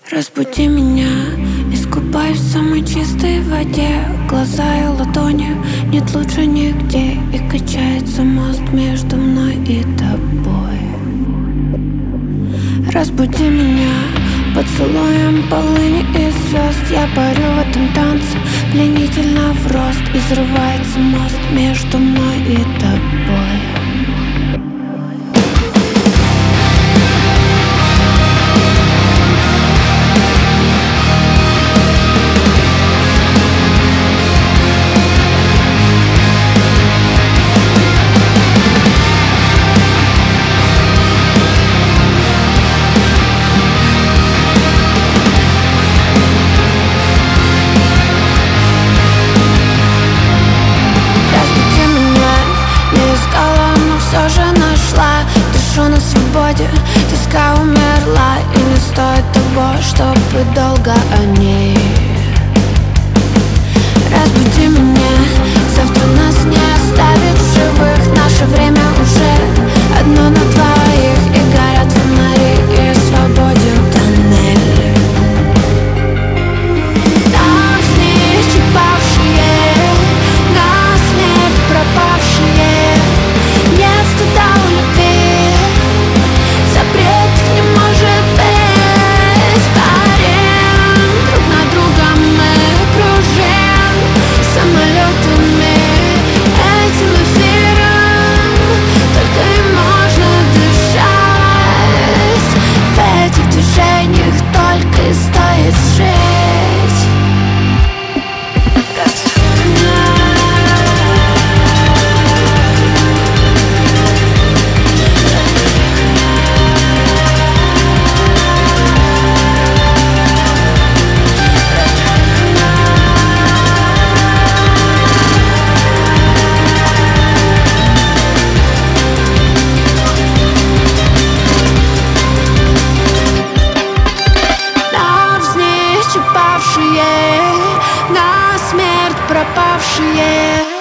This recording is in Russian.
Разбуди меня, искупаюсь в самой чистой воде. Глаза и ладони, нет лучше нигде. И качается мост между мной и тобой. Разбуди меня поцелуем полыни и звезд. Я парю в этом танце, пленительно в рост. И взрывается мост между мной и тобой. Все же нашла, дышу на свободе. Тоска умерла, и не стоит того, чтобы долго о ней. Разбуди меня, завтра нас не оставит в живых. Наше время уже одно на двоих. И горят фонари, и свободен тоннель. Там снежки павшие, на смерть пропавшие. Нет стыда у любви, запретов не может быть. Парим, друг на друга мы кружим самолетами, этим эфиром. Только и можно дышать, в этих движениях только и стоит жить. Павшие, на смерть пропавшие.